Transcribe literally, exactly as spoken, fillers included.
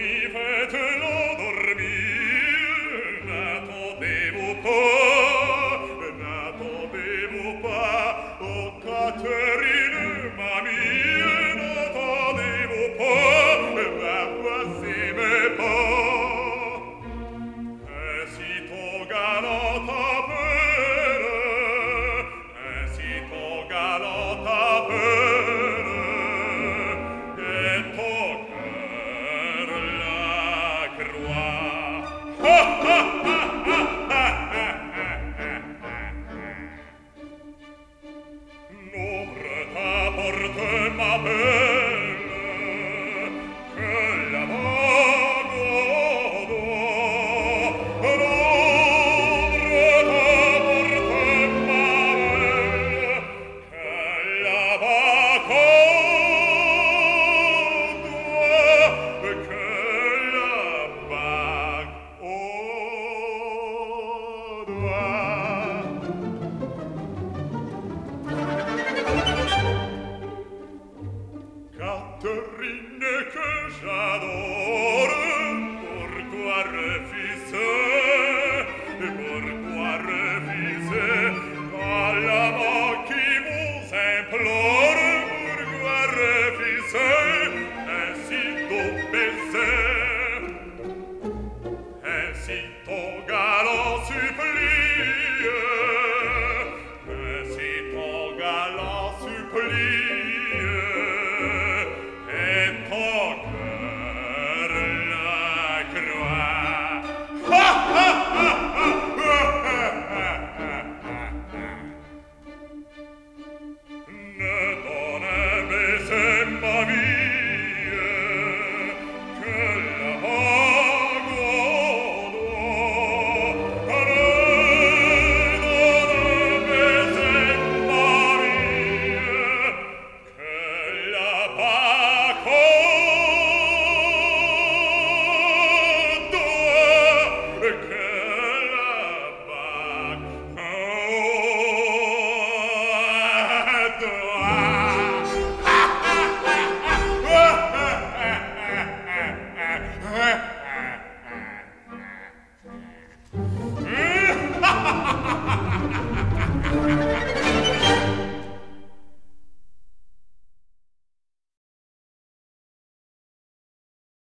mi faites-le dormir, n'attendez-vous pas, n'attendez-vous pas, oh Catherine, mamie, n'attendez-vous pas, ma voici mes pas. Ainsi ton galant appelle, ainsi ton galant appelle, et ton cœur la croit. Ha, ha, ha, ha, ha, ha, ha, ha. N'ouvre ta porte, ma belle, que la vague au doigt. N'ouvre ta porte, ma belle, que la vague au doigt, que la vague au doigt. Catherine que j'adore, pourquoi refuser, pourquoi refuser à l'amant qui vous implore, pourquoi refuser ainsi ton baiser, ainsi ton galant supplice?